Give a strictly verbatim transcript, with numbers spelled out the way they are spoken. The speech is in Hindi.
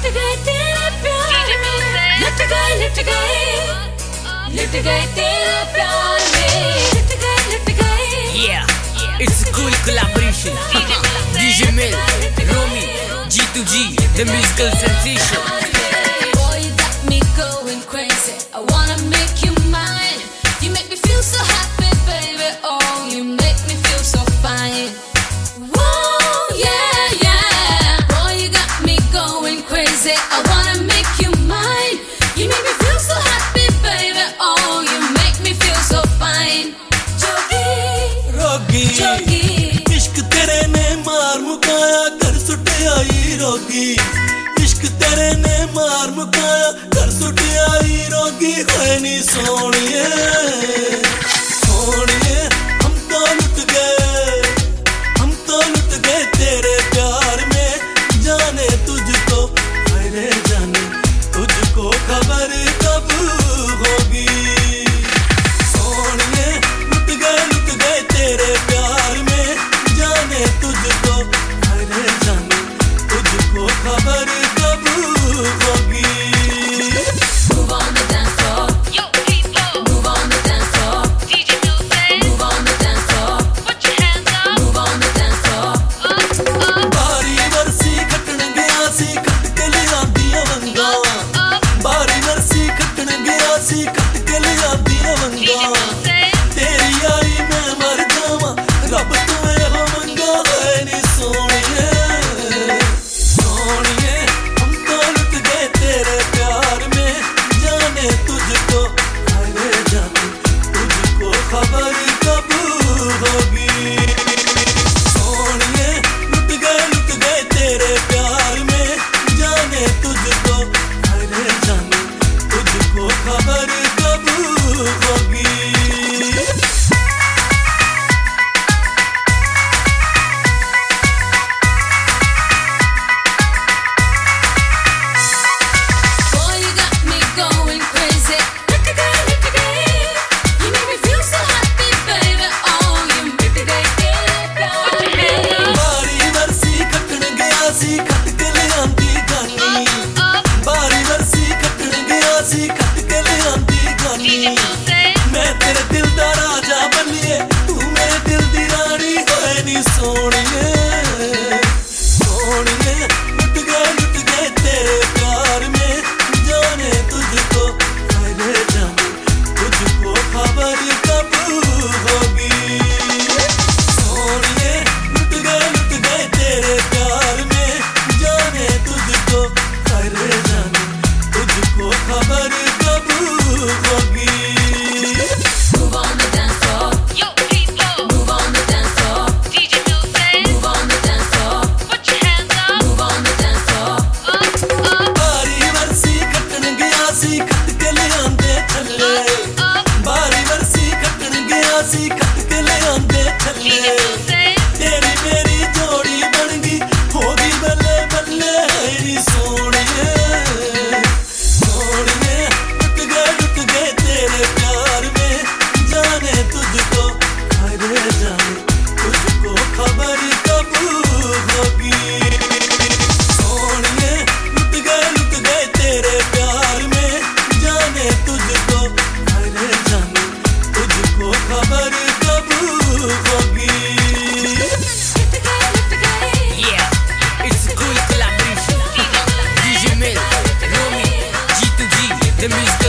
लिट गए तेरे प्यार में, लिट गए लिट गए लिट गए तेरे प्यार में, लिट गए लिट गए. Yeah, it's a cool collaboration. D J Mel, Romy, G two G, the musical sensation. Boy, you got me going crazy. I wanna make you mine. You make me feel so happy, baby. Oh, you make me feel so fine. Whoa, yeah, yeah. Boy, you got me going crazy. I wanna make you mine. You make me feel so happy, baby. Oh, you make me feel so fine. Jogi, रोगी Jogi. इश्क तेरे ने मार मुकाया, घर सुट आई रोगी. इश्क तेरे ने मार मुकाया, घर सुट आई रोगी. कोई नहीं सोनिए सोनिए, हम तो लुट गए, हम तो लुट गए तेरे प्यार में. जाने तुझको, अरे जाने तुझको खबर कब होगी. सोनिए लुट गए लुट गए तेरे प्यार में. जाने तुझको, अरे जाने तुझको खबर कब होगी. Move on the dance floor. Yo, people, Move on the dance floor. D J Music, Move on the dance floor. put your hands up, Move on the dance floor. up, up, ਬਾਰੀ ਵਰਸੀ ਖੱਟਣ ਗਿਆ ਸੀ, ਖੱਟ ਕੇ ਲਿਆਂਦੀਆਂ ਵੰਗਾਂ. up. ਬਾਰੀ ਵਰਸੀ ਖੱਟਣ ਗਿਆ ਸੀ, ਖੱਟ ਕੇ ਲਿਆਂਦੀਆਂ D J ਵੰਗਾਂ. Music, ਤੇਰੀ ਆਈ ਮੈਂ ਮਰ ਜਾਵਾਂ, ਰੱਬ ਤੂੰ ਇਹੋ ਮੰਗਾ. ਹੋਏ ਨੀ ਸੋਹਣੀਏ ਸੋਹਣੀਏ, ਹਮ ਤਾਂ ਲੁੱਟ ਗਏ ਤੇਰੇ ਪਿਆਰ में. जाने तुझको, अरे जाने तुझको खबर कब होगी. सोहणीए लुट गए लुट गए तेरे प्यार में. जाने तुझको, अरे जाने तुझको खबर कब होगी. Boy, you got me going crazy. Lit gay, lit gay. You make me feel so happy, baby. Oh, you lit gay, tere pyar mein. ਬਾਰੀ ਵਰਸੀ ਖੱਟਣ ਗਿਆ ਸੀ, ਖੱਟ ਕੇ ਲਿਆਂਦੀ ਗਾਨੀ. up, ਬਾਰੀ ਵਰਸੀ ਖੱਟਣ ਗਿਆ ਸੀ, ਖੱਟ ਕੇ ਲਿਆਂਦੀ D J ਗਾਨੀ. Music, ਮੈਂ ਤੇਰੇ ਦਿਲ ਦਾ ਰਾਜਾ ਬਣੀਏ, ਤੂੰ ਮੇਰੇ ਦਿਲ ਦੀ ਰਾਣੀ. ਹੋਏ ਨੀ ਸੋਹਣੀਏ ਸੋਹਣੀਏ, ਲੁੱਟ ਗਏ ਲੁੱਟ ਗਏ ਤੇਰੇ प्यार में. जाने तुझको, अरे जाने तुझको खबर कब होगी. सोहणीए लुट गए लुट गए तेरे प्यार में. जाने तुझको, अरे जाने तुझको खबर कब होगी. Move on the dance floor. yo, people, Move on the dance floor. D J Music, Move on the dance floor. put your hands up, Move on the dance floor. up, up, ਬਾਰੀ ਵਰਸੀ ਖੱਟਣ ਗਿਆ ਸੀ, ਖੱਟ ਕੇ ਲਿਆਂਦੇ ਥੱਲੇ. up. ਬਾਰੀ ਵਰਸੀ ਖੱਟਣ ਗਿਆ ਸੀ, ਖੱਟ ਕੇ ਲਿਆਂਦੇ D J ਥੱਲੇ. Music, ਤੇਰੀ ਮੇਰੀ ਜੋੜੀ ਬਣ ਗਈ, ਹੋ ਗਈ ਬੱਲੇ ਬੱਲੇ. ਹੈ ਨੀ ਸੋਹਣੀਏ ਸੋਹਣੀਏ, ਲੁੱਟ ਗਏ ਲੁੱਟ ਗਏ ਤੇਰੇ प्यार में. जाने तुझको, अरे जाने तुझको खबर कब होगी. सोहणीए लुट गए लुट गए तेरे प्यार में. जाने तुझको, अरे जाने तुझको खबर कब होगी. Lit gay, lit gay. Yeah, it's a cool collaboration. D J Mel, Romy, G two G, the musical